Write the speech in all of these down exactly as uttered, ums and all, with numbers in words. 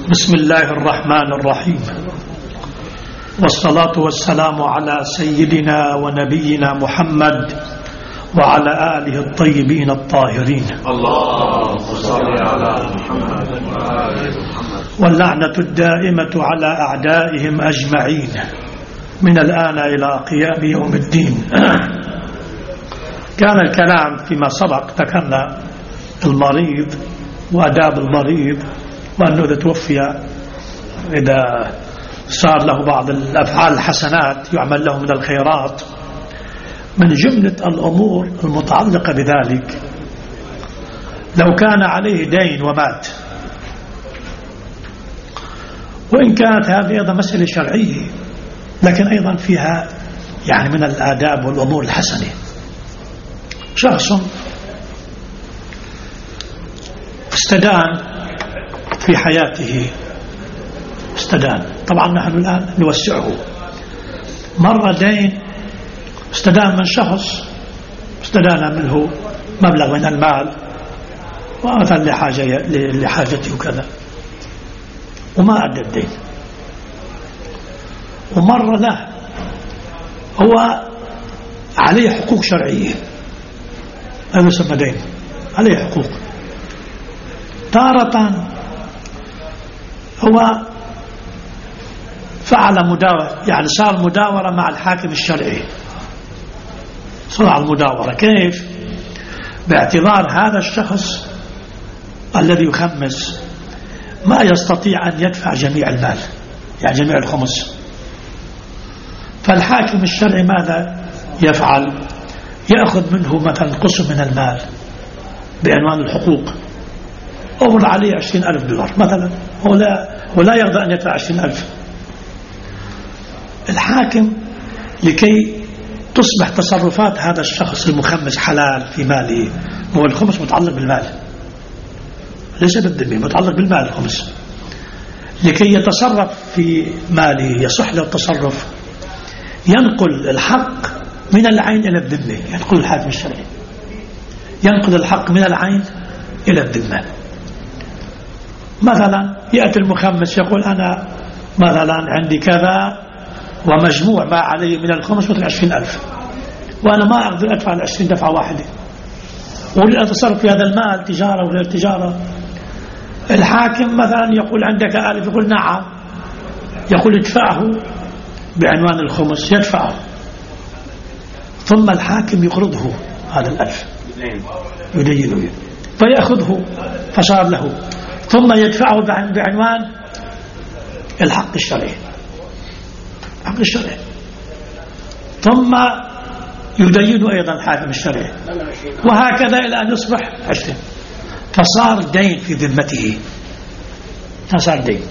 بسم الله الرحمن الرحيم، والصلاة والسلام على سيدنا ونبينا محمد وعلى آله الطيبين الطاهرين. اللهم صل على محمد وعلى آل محمد. واللعنة الدائمة على أعدائهم أجمعين من الآن إلى قيام يوم الدين. كان الكلام فيما سبق، ذكرنا المريض وآداب المريض، وأنه إذا توفي إذا صار له بعض الأفعال الحسنات يعمل له من الخيرات. من جملة الأمور المتعلقة بذلك لو كان عليه دين ومات، وإن كانت هذه أيضا مسألة شرعية لكن أيضا فيها يعني من الآداب والأمور الحسنة. شخص استدان في حياته، استدان، طبعا نحن الآن نوسعه، مر دين، استدان من شخص، استدان منه مبلغ من المال ومثلا لحاجة لحاجته وكذا، وما أدى الدين، ومر له هو عليه حقوق شرعية، هذا يسمى دين، عليه حقوق. تارة هو فعل مداورة، يعني صار مداورة مع الحاكم الشرعي، صار المداورة. كيف؟ باعتبار هذا الشخص الذي يخمس ما يستطيع أن يدفع جميع المال، يعني جميع الخمس، فالحاكم الشرعي ماذا يفعل؟ يأخذ منه مثلا قسم من المال بعنوان الحقوق، أمر عليه عشرين ألف دولار مثلا، هو لا, هو لا يقدر أن يدفع عشرين ألف. الحاكم لكي تصبح تصرفات هذا الشخص المخمس حلال في ماله، هو الخمس متعلق بالمال ليس بالذمة، متعلق بالمال الخمس، لكي يتصرف في ماله يصح له التصرف ينقل الحق من العين إلى الذمة، ينقل الحاكم الشرعي ينقل الحق من العين إلى الذمة. مثلا يأتي المخمس يقول أنا مثلا عندي كذا ومجموع ما علي من الخمس مثل عشرين ألف، وأنا ما أقدر أدفع العشرين دفعة واحدة، وأريد أن أتصرف في هذا المال تجارة وغير تجارة. الحاكم مثلا يقول عندك ألف، يقول نعم، يقول ادفعه بعنوان الخمس، يدفعه، ثم الحاكم يقرضه هذا الألف يدينه فيأخذه فصار له، ثم يدفعه بعنوان الحق الشرعي، الحق الشرعي، ثم يدين أيضا الحاكم الشرعي، وهكذا إلى أن يصبح عشرين، فصار دين في ذمته، صار دين،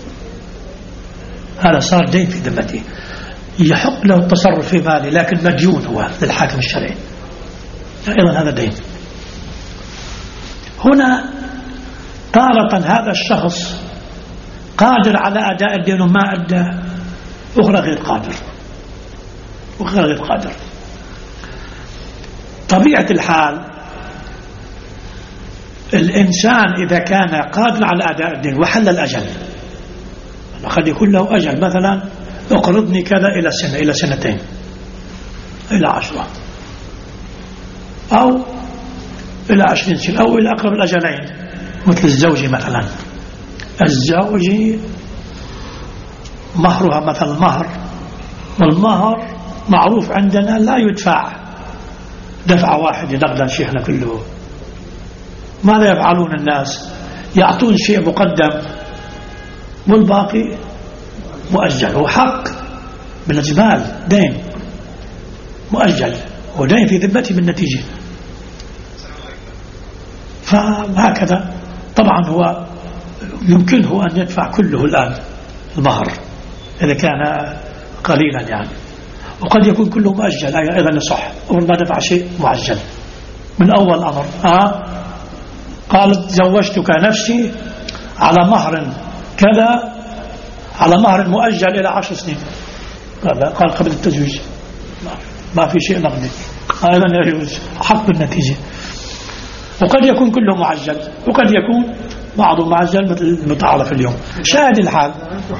هذا صار دين في ذمته، يحق له التصرف في ماله لكن مديون هو للحاكم الشرعي، أيضا هذا دين. هنا تارة هذا الشخص قادر على أداء الدين وما أدى، أخرى غير قادر، أخرى غير قادر. طبيعة الحال الإنسان إذا كان قادر على أداء الدين وحل الأجل، قد يكون له أجل، مثلا اقرضني كذا إلى سنة إلى سنتين إلى عشرة أو إلى عشرين سنة أو إلى أقرب الأجلين، مثل الزوجة مثلا، الزوجة مهرها مثلا مهر، والمهر معروف عندنا لا يدفع دفعة واحدة نقدا شيخنا كله. ماذا يفعلون الناس؟ يعطون شيء مقدم والباقي مؤجل، وحق بالإجمال دين مؤجل ودين في ذمته بالنتيجة. فهكذا طبعا هو يمكنه أن يدفع كله الآن المهر إذا كان قليلا يعني، وقد يكون كله مؤجل أيضا يصح، أول ما دفع شيء معجل من أول أمر. آه قالت زوجتك نفسي على مهر كذا، على مهر مؤجل إلى عشر سنين، قال قبل التزويج ما في شيء نقدي، أيضا يجوز حق بالنتيجة. وقد يكون كله معجل، وقد يكون بعضهم مع الجل مثل المتعارف اليوم. شاهد الحال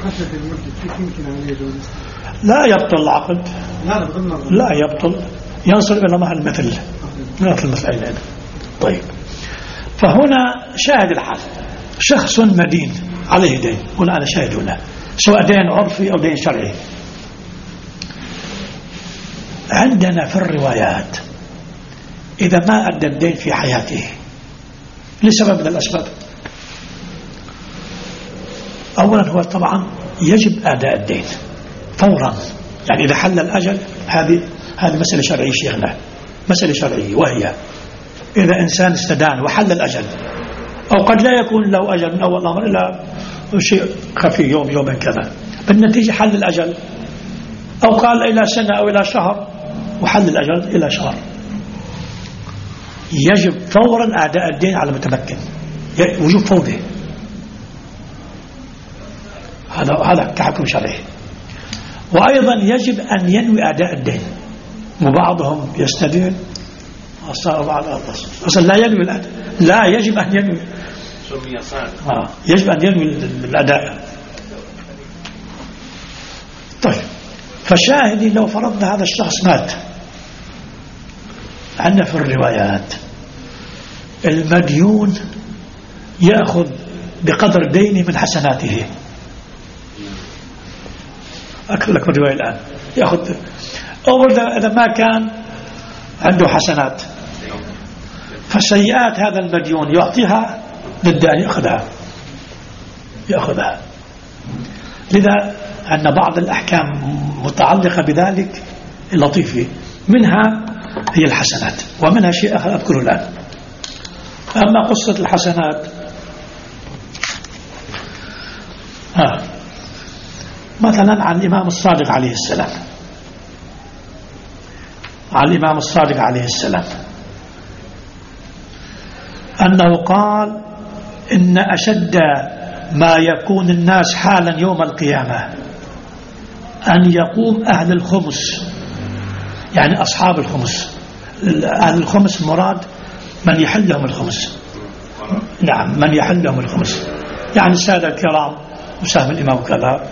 لا يبطل العقد، لا يبطل، ينصر إلى مهل مثل مثل المسألة. طيب، فهنا شاهد الحال شخص مدين عليه دين، هنا أنا شاهد هنا، سواء دين عرفي أو دين شرعي. عندنا في الروايات إذا ما أدى الدين في حياته لسبب من الأسباب، أولا هو طبعا يجب أداء الدين فورا، يعني إذا حل الأجل، هذه هذه مسألة شرعية شيخنا، مسألة شرعية، وهي إذا إنسان استدان وحل الأجل، أو قد لا يكون له أجل من أول الأمر إلا شيء خفي يوم يومين كذا، بالنتيجة حل الأجل، أو قال إلى سنة أو إلى شهر وحل الأجل إلى شهر، يجب فورا أداء الدين على المتمكن، وجوب فوره، هذا هذا تحكم شرعي. وأيضا يجب أن ينوي أداء الدين، وبعضهم يستدين أصلا لا ينوي الأداء، لا يجب أن ينوي، آه يجب أن ينوي الأداء. طيب، فشاهدي لو فرضنا هذا الشخص مات، عندنا في الروايات المديون يأخذ بقدر دينه من حسناته. أكثر لك الرواية الآن يأخذ، أول إذا ما كان عنده حسنات فسيئات هذا المديون يعطيها للدين، يأخذها يأخذها لذا أن بعض الأحكام متعلقة بذلك اللطيفة، منها هي الحسنات، ومنها شيء آخر أذكره الآن. أما قصة الحسنات آه. مثلا عن الإمام الصادق عليه السلام، عن الإمام الصادق عليه السلام أنه قال إن أشد ما يكون الناس حالا يوم القيامة أن يقوم أهل الخمس، يعني أصحاب الخمس، أهل الخمس المراد من يحل لهم الخمس، نعم من يحل لهم الخمس، يعني السادة الكرام وسهم الإمام كذا،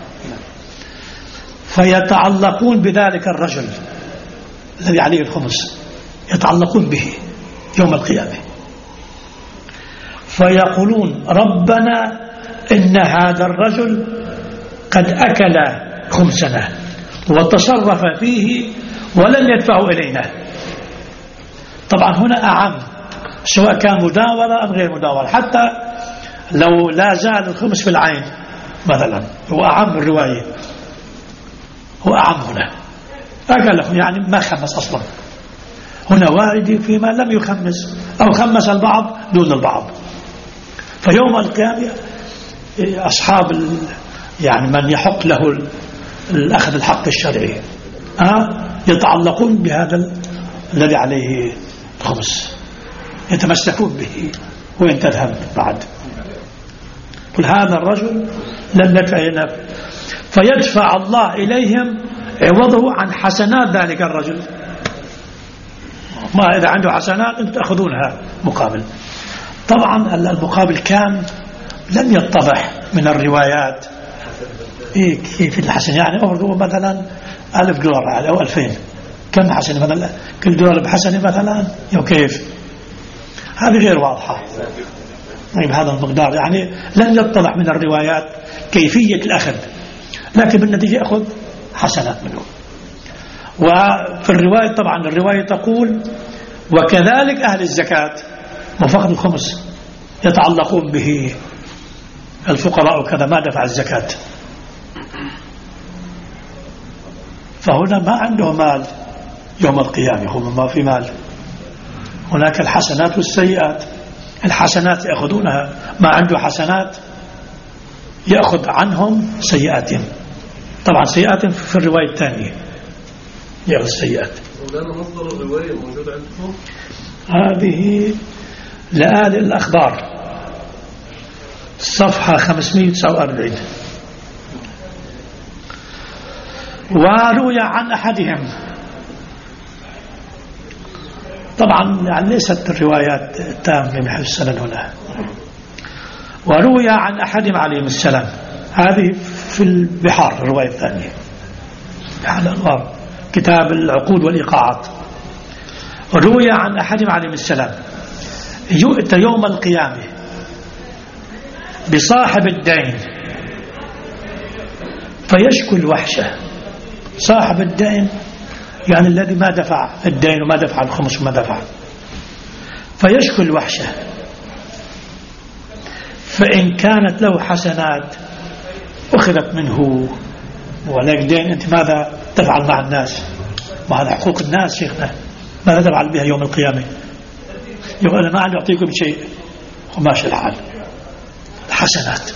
فيتعلقون بذلك الرجل الذي عليه الخمس، يتعلقون به يوم القيامة، فيقولون ربنا إن هذا الرجل قد أكل خمسنا وتصرف فيه ولم يدفعه إلينا. طبعا هنا أعم، سواء كان مداولة أم غير مداولة، حتى لو لا زال الخمس في العين مثلا، هو أعم الرواية، هو أعم هنا، أكله يعني ما خمس أصلا، هنا وارد فيما لم يخمس أو خمس البعض دون البعض. فيوم القيامة أصحاب يعني من يحق له الأخذ الحق الشرعي أه يتعلقون بهذا الذي عليه الخمس، يتمسكون به، وين تذهب بعد؟ قل هذا الرجل لم يدفع إلينا، فيدفع الله إليهم عوضه عن حسنات ذلك الرجل. ما إذا عنده حسنات أنتم تأخذونها مقابل. طبعا المقابل كان لم يتضح من الروايات إيه كيف الحسن، يعني أخذوا مثلا ألف دولار أو ألفين، كم حسنة مثلا، كل دولار بحسنة مثلا، أو كيف، هذه غير واضحة. طيب هذا المقدار يعني لم يتضح من الروايات كيفية الأخذ، لكن بالنتيجة يأخذ حسنات منه. وفي الرواية طبعا الرواية تقول وكذلك أهل الزكاة وفقد الخمس يتعلقون به الفقراء وكذا ما دفع الزكاة، فهنا ما عنده مال يوم القيامة، هم ما في مال، هناك الحسنات والسيئات، الحسنات يأخذونها، ما عنده حسنات يأخذ عنهم سيئاتهم، طبعا سيئات في الرواية الثانية يأخذ السيئات. مولانا مصدر الرواية موجود عندكم؟ هذه لآل الأخبار صفحة خمسمائة وتسعة وأربعين. وروي عن أحدهم، طبعا يعني ليست الروايات التامة من حيث السند هنا، وروي عن أحدهم عليهم السلام، هذه في البحار الرواية الثانية بحار الأنوار كتاب العقود والإيقاعات. روي عن أحدهم عليهم السلام يؤتى يوم القيامة بصاحب الدين فيشكو الوحشة. صاحب الدين يعني الذي ما دفع الدين وما دفع الخمس وما دفع، فيشكو الوحشة، فإن كانت له حسنات أخذت منه. ولكن دين أنت ماذا تفعل مع الناس؟ وهذا حقوق الناس شيخنا، ماذا تفعل بها يوم القيامة؟ يقول أنا ما عندي أعطيكم شيء وماشي الحال. حسنات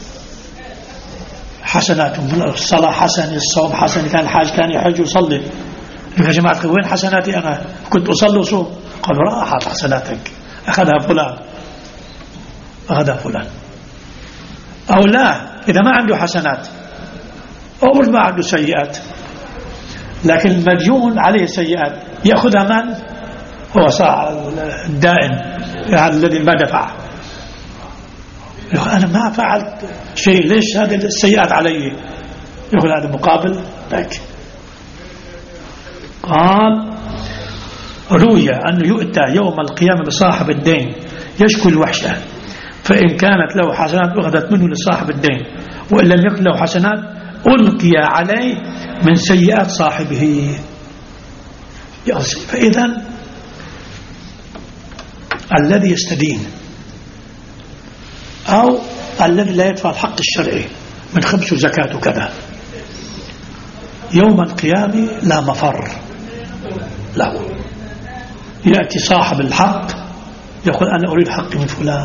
حسنات الصلاة حسن، الصوم حسن، كان الحاج كان يحج ويصلي. يا جماعة وين حسناتي؟ أنا كنت أصلي وصوم. قالوا راحت حسناتك، أخذها فلان أخذها فلان. أو لا، إذا ما عنده حسنات أو مش ما عنده سيئات، لكن المديون عليه سيئات، يأخذها من؟ هو الدائن هذا الذي ما دفع. يقول أنا ما فعلت شيء، ليش هذه السيئات علي؟ يقول هذا مقابل لك. قال روي أنه يؤتى يوم القيامة بصاحب الدين يشكو الوحشة، فإن كانت له حسنات أخذت منه لصاحب الدين، وإن لم يكن له حسنات ألقي عليه من سيئات صاحبه. فإذا الذي يستدين أو الذي لا يدفع الحق الشرعي من خمس وزكاة وكذا، يوم القيامة لا مفر له. يأتي صاحب الحق يقول أنا أريد حقي من فلان.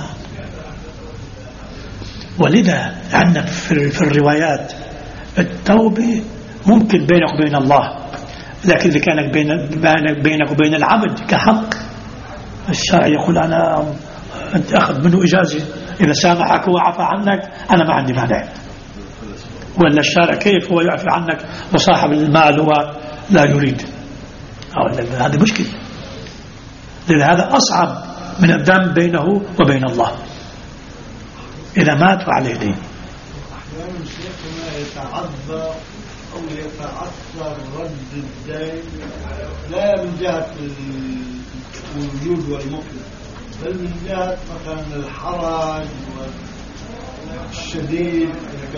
ولذا عندنا في الروايات التوبة ممكن بينك وبين الله، لكن إذا كانت بينك وبين العبد كحق، الشرع يقول أنا أنت أخذ منه إجازة، إذا سامحك وعفى عنك أنا ما عندي مانع. ولا الشارع كيف هو يعفي عنك وصاحب المال هو لا يريد؟ هذا مشكلة. لأن هذا أصعب من الذنب بينه وبين الله إذا مات وعليه دين. أحيانا شيخنا يتعذر أو يتعثر رد الدين لا من جهة الوجود والمطلق، بل من جهة مثلا الحرج والشديد.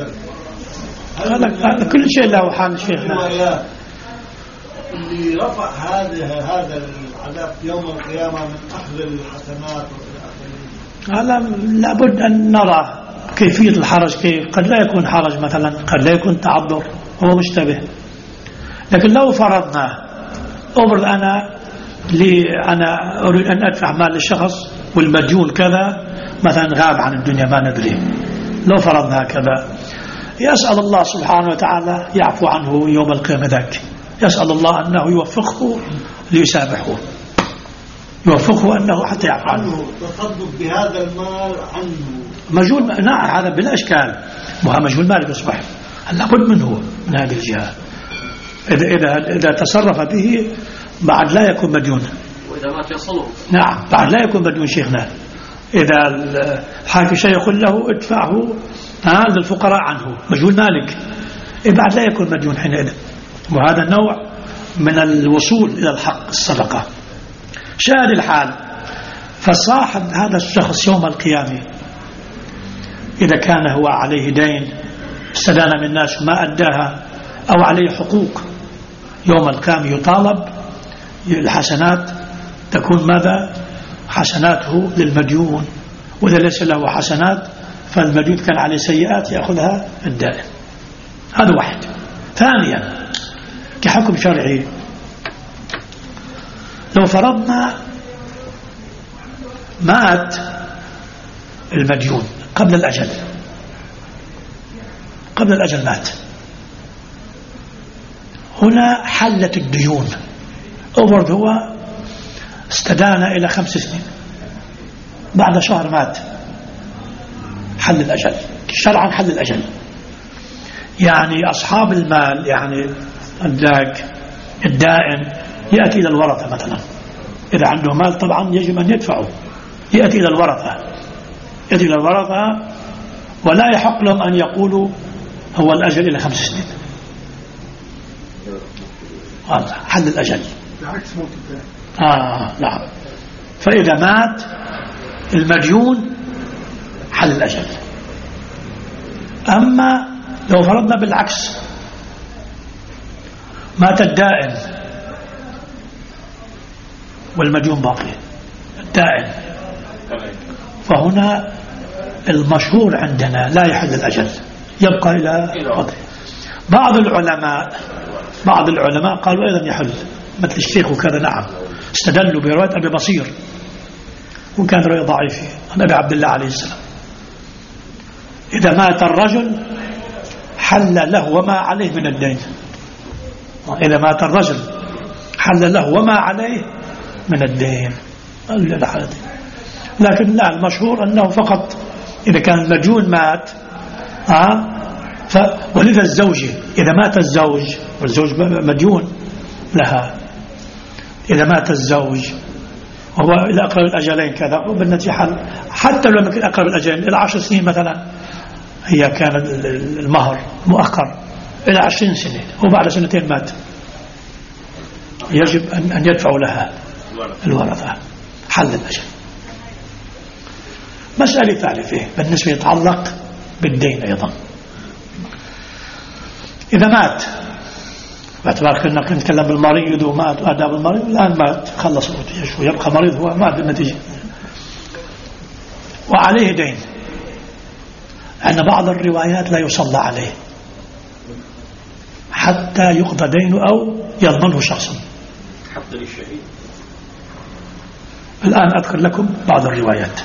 هذا كل شيء له حال شيخنا. اللي رفع هذا هذا العذاب يوم القيامة من أخذ الحسنات هذا لابد أن نرى كيفية الحرج كيف. قد لا يكون حرج مثلا، قد لا يكون تعذر، هو مشتبه. لكن لو فرضنا أفرض أنا لي أنا أريد أن أدفع مال للشخص والمديون كذا مثلا غاب عن الدنيا ما ندري، لو فرضنا كذا، يسأل الله سبحانه وتعالى يعفو عنه يوم القيامة ذاك، يسأل الله أنه يوفقه ليسامحه، يوفقه أنه حتى يعفو عنه. تصدق بهذا المال عنه مجهول، نعم هذا بلا إشكال، وهو مجهول مال يصبح لابد منه من هذه الجهة. إذا إذا إذا تصرف به بعد لا يكون مديون، وإذا مات يصله. نعم بعد لا يكون مديون شيخنا. إذا الحاكم شيء يقول له ادفعه هذا الفقراء عنه مجهول مالك، بعد لا يكون مديون حينئذ. وهذا النوع من الوصول إلى الحق الصدقة. شاهد الحال، فصاحب هذا الشخص يوم القيامة إذا كان هو عليه دين استدان من الناس وما أداها أو عليه حقوق، يوم القيامة يطالب الحسنات تكون ماذا؟ حسناته للمديون، وإذا ليس له حسنات فالمديون كان عليه سيئات يأخذها الدائن. هذا واحد. ثانيا كحكم شرعي، لو فرضنا مات المديون قبل الأجل، قبل الأجل مات، هنا حلت الديون. أوفرد هو استدان إلى خمس سنين، بعد شهر مات، حل الأجل شرعا، حل الأجل. يعني أصحاب المال يعني الداك الدائن يأتي إلى الورثة مثلا، إذا عنده مال طبعا يجب أن يدفعه، يأتي إلى الورثة، يأتي إلى الورثة ولا يحق لهم أن يقولوا هو الأجل إلى خمس سنين. هذا حل الأجل. آه نعم. فإذا مات المديون حل الأجل. أما لو فرضنا بالعكس، مات الدائن والمديون باقي، الدائن، فهنا المشهور عندنا لا يحل الأجل، يبقى إلى قدره. بعض العلماء بعض العلماء قالوا أيضا يحل، مثل الشيخ وكذا. نعم، استدلوا برواية أبي بصير وكان رواية ضعيفة عن أبي عبد الله عليه السلام. إذا مات الرجل حل له وما عليه من الدين. إذا مات الرجل حل له وما عليه من الدين. لكن لا، المشهور أنه فقط إذا كان المديون مات. ها ف... ولذا الزوجة إذا مات الزوج، والزوج مديون لها، إذا مات الزوج وهو إلى أقرب الأجلين كذا وبالنتيجة حل، حتى لو كان أقرب الأجلين إلى عشر سنين مثلا، هي كان المهر مؤخر إلى عشرين سنة وبعد سنتين مات، يجب أن يدفعوا لها الورثة، حل الأجل. مسألة ثالثة بالنسبة يتعلق بالدين أيضا. إذا مات، باعتبار كنا نتكلم بالمريض ومات وآداب المريض، الآن مات خلص ويبقى مريض، هو مات بالنتيجة وعليه دين. أن بعض الروايات لا يصلى عليه حتى يقضى دينه أو يضمنه شخص، حتى للشهيد. الآن أذكر لكم بعض الروايات.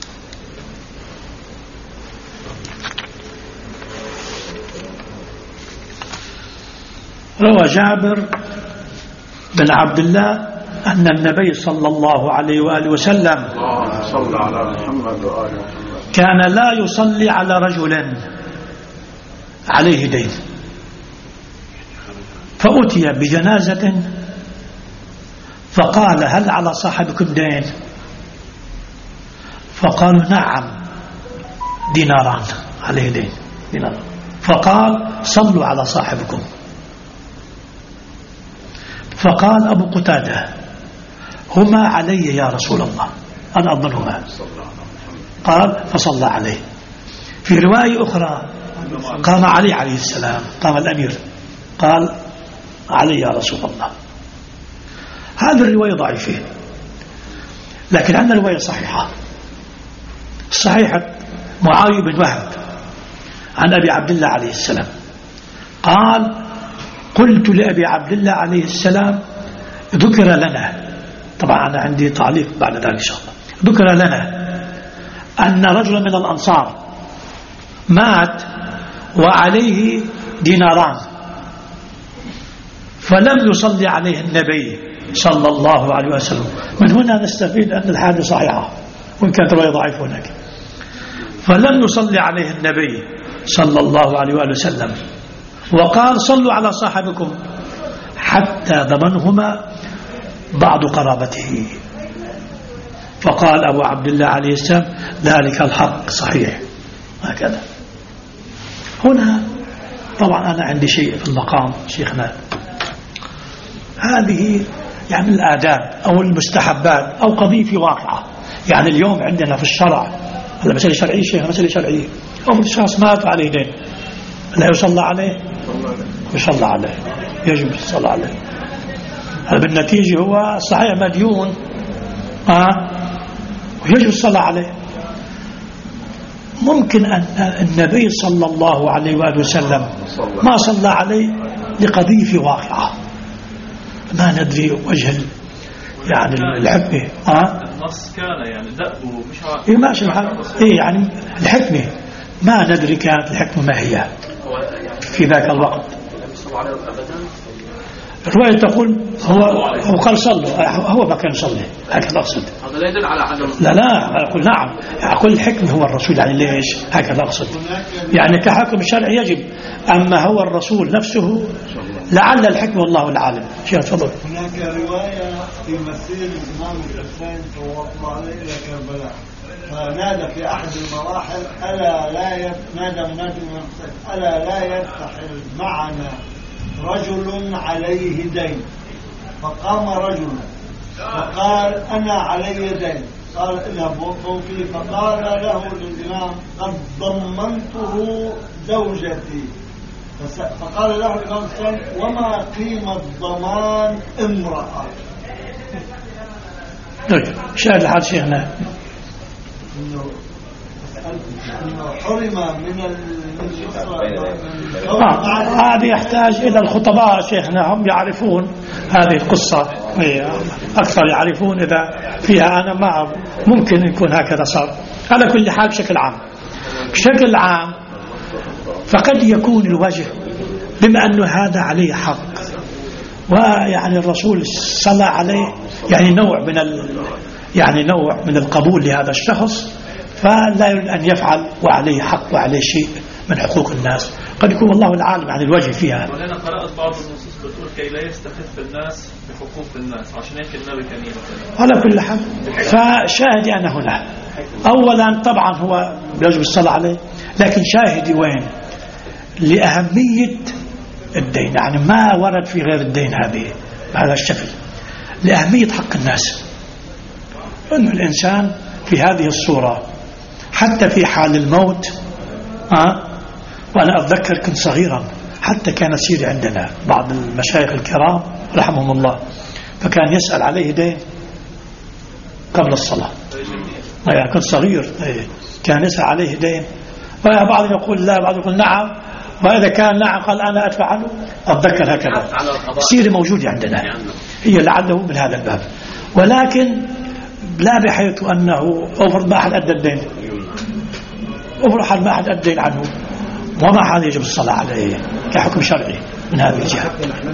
روى جابر بن عبد الله أن النبي صلى الله عليه وآله وسلم كان لا يصلي على رجل عليه دين، فأتي بجنازة فقال هل على صاحبكم دين؟ فقالوا نعم ديناران عليه دين دينار. فقال صلوا على صاحبكم. فقال أبو قتادة هما علي يا رسول الله، أنا أضمنهما. قال فصلى عليه. في رواية أخرى قام علي عليه السلام، قام الأمير قال علي يا رسول الله. هذه الرواية ضعيفة، لكن عندنا رواية صحيحة صحيحة معاوية بن وهب عن أبي عبد الله عليه السلام قال قلت لأبي عبد الله عليه السلام ذكر لنا، طبعا أنا عندي تعليق بعد ذلك إن شاء الله، ذكر لنا أن رجلا من الأنصار مات وعليه ديناران فلم يصلي عليه النبي صلى الله عليه وسلم. من هنا نستفيد أن الحادثة صحيحة وإن كانت رواية ضعيفة هناك. فلم يصلي عليه النبي صلى الله عليه وسلم وقال صلوا على صاحبكم حتى ضمنهما بعض قرابته. فقال أبو عبد الله عليه السلام ذلك الحق صحيح. هكذا. هنا طبعا أنا عندي شيء في المقام شيخنا، هذه يعني الآداب أو المستحبات أو قضية في واقعة. يعني اليوم عندنا في الشرع، هذا مسألة شرعية شيخنا، مسألة شرعية، أو الشخص مات عليه دين لا يصلى عليه، يصلى عليه، يجب الصلاة عليه. هذا بالنتيجة هو صحيح مديون آه ويجب الصلاة عليه. ممكن أن النبي صلى الله عليه وآله وسلم ما صلى عليه لقضية في واقعة، ما ندري وجه يعني الحكمة. آه النص كان يعني دأبه مش عارف. إيه ماشي الحال. إيه يعني الحكمة ما ندري كانت الحكمة ما هي في ذاك الوقت. الرواية تقول هو هو قال صلوا، هو ما كان يصلي، هكذا أقصد. هذا لا يدل على عدم. لا لا أقول نعم، أقول الحكم هو الرسول، يعني ليش هكذا أقصد، يعني كحكم الشرع يجب، أما هو الرسول نفسه لعل الحكم والله العالم. شيخ تفضل. هناك رواية في مسير الإمام الحسين صلى الله عليه إلى كربلاء فنادى في أحد المراحل ألا لا يب... نادى منادي من الصف ألا لا يرتحل معنا رجل عليه دين. فقام رجل فقال أنا علي دين. قال اذهب وفي. فقال له الإمام قد ضمنته زوجتي. فقال له الإمام الثاني وما قيمة ضمان امرأة؟ شاهد الحال شيخنا إنه حرم من هذه يحتاج إلى الخطباء شيخنا، هم يعرفون هذه القصة أكثر، يعرفون إذا فيها. أنا ما ممكن يكون هكذا صار. على كل حال بشكل عام بشكل عام فقد يكون الوجه بما أنه هذا عليه حق، ويعني الرسول صلى عليه يعني نوع من ال يعني نوع من القبول لهذا الشخص، فلا يريد أن يفعل وعليه حق وعليه شيء من حقوق الناس. قد يكون الله العالم عن الوجه فيها. ولأنا قرأت بعض النصوص بتقول كي لا يستخف الناس بحقوق الناس، عشان هيك النبي كان يقول. على كل حال فشاهدي أنا هنا أولا طبعا هو يجب الصلاة عليه، لكن شاهدي وين لأهمية الدين، يعني ما ورد في غير الدين هذه بهذا الشكل، لأهمية حق الناس. أن الإنسان في هذه الصورة حتى في حال الموت أه؟ وأنا أتذكر كنت صغيرا حتى كان يصير عندنا بعض المشايخ الكرام رحمهم الله، فكان يسأل عليه دين قبل الصلاة. يعني كنت صغير كان يسأل عليه دين، وبعض يقول لا، بعض يقول نعم، وإذا كان نعم قال أنا أدفع عنه. أتذكر هكذا سيرة موجودة عندنا، هي لعله من هذا الباب، ولكن لا بحيث أنه أفرض ما أحد أدى الدين، أفرض ما أحد أدى الدين عنه وما حد يجب الصلاة عليه كحكم شرعي من هذه الجهة.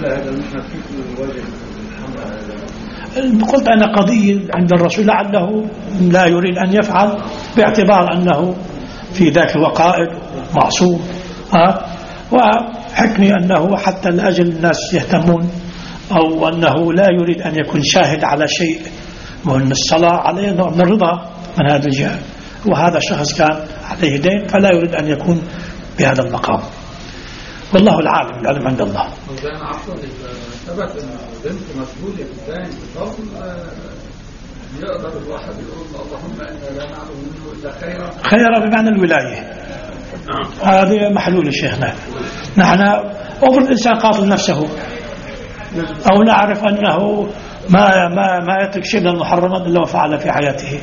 قلت أنا قضية عند الرسول لعله لا يريد أن يفعل باعتبار أنه في ذاك وقائد معصوم، ها، وحكمي أنه حتى لأجل الناس يهتمون، أو أنه لا يريد أن يكون شاهد على شيء، وأن الصلاة عليه نوع من الرضا من هذا الجهة، وهذا الشخص كان عليه دين فلا يريد أن يكون بهذا المقام. والله العالم، العلم عند الله. وزين عفوا ثبت أن بنت مسؤولة بالدين بفضل يقدر الواحد يقول اللهم إنا لا نعلم منه إلا خيرا. خيرا بمعنى الولاية، هذه محلول شيخنا. نحن أفرض الإنسان قاتل نفسه أو نعرف أنه ما ما ما يترك شيء من المحرمات إلا وفعل في حياته،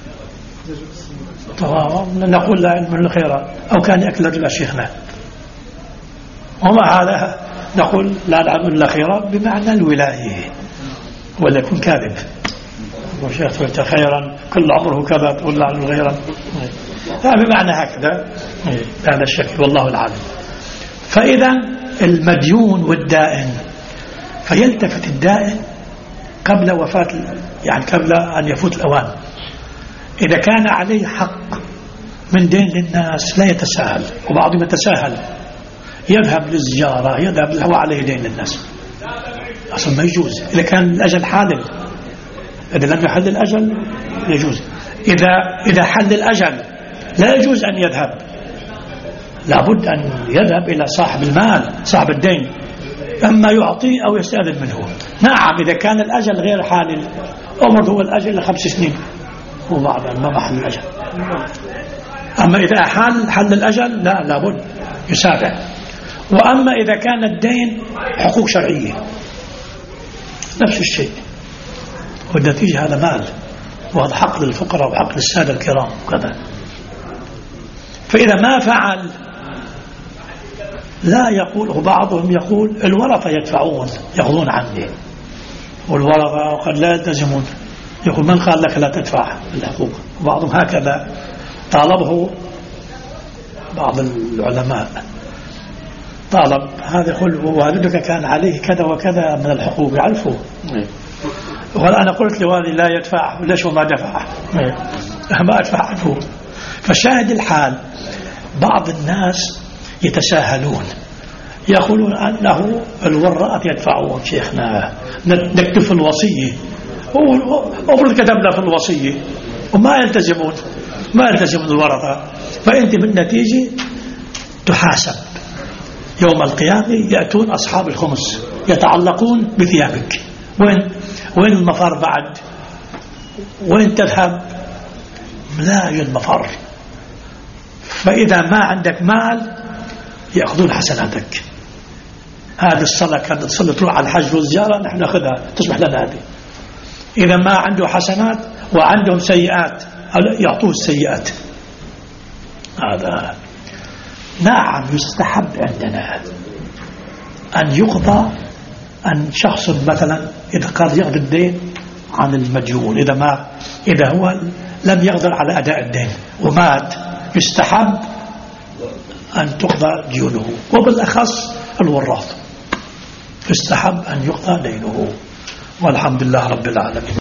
نقول لا علم له خيرا، أو كان يأكل رجل شيخنا، ومع هذا نقول لا نعلم إلا خيرا بمعنى الولاية، ولا يكون كاذب وشيخ قلت خيرا كل عمره كذا تقول لا علم غيرا، هذا بمعنى هكذا هذا الشكل. والله العالم. فإذا المديون والدائن، فيلتفت الدائن قبل وفاة، يعني قبل أن يفوت الأوان، إذا كان عليه حق من دين للناس لا يتساهل، وبعضهم يتساهل يذهب للزيارة، يذهب هو عليه دين للناس، أصلا ما يجوز. إذا كان الأجل حالل، إذا لم يحل الأجل يجوز. إذا إذا حل الأجل لا يجوز أن يذهب، لابد أن يذهب إلى صاحب المال صاحب الدين، أما يعطيه أو يستأذن منه. نعم إذا كان الأجل غير حالل، أمر هو الأجل لخمس سنين وبعد ما محل الأجل. أما إذا حل حل الأجل لا، لابد يسابع. وأما إذا كان الدين حقوق شرعية نفس الشيء، والنتيجة هذا مال، وهذا حق للفقراء وحق للسادة الكرام وكذا. فإذا ما فعل لا يقول، وبعضهم يقول الورثة يدفعون يأخذون عني، والورثة قد لا يلتزمون، يقول من قال لك لا تدفع الحقوق؟ وبعضهم هكذا طالبه بعض العلماء، طالب هذا يقول والدك كان عليه كذا وكذا من الحقوق يعرفه، وأنا قلت لوالدي لا يدفع، ليش وما دفع؟ ما أدفع عنه. فشاهد الحال بعض الناس يتساهلون، يقولون أنه الوراء يدفعون شيخنا، نكتب في الوصية، أفرض كتبنا في الوصية وما يلتزمون، ما يلتزم من الورطة. فأنت بالنتيجة تحاسب يوم القيامة. يأتون أصحاب الخمس يتعلقون بثيابك. وين وين المفر بعد؟ وين تذهب؟ لا المفر. فإذا ما عندك مال يأخذون حسناتك. هذه الصلاة كانت تصلي تروح على الحج والزيارة نحن نأخذها تصبح لنا هذه. إذا ما عنده حسنات وعندهم سيئات يعطوه السيئات. هذا نعم يستحب عندنا أن يقضى أن شخص مثلا إذا قال يقضي الدين عن المديون، إذا ما إذا هو لم يقدر على أداء الدين ومات يستحب أن تقضى ديونه، وبالأخص الوراث يستحب أن يقضى دينه. والحمد لله رب العالمين.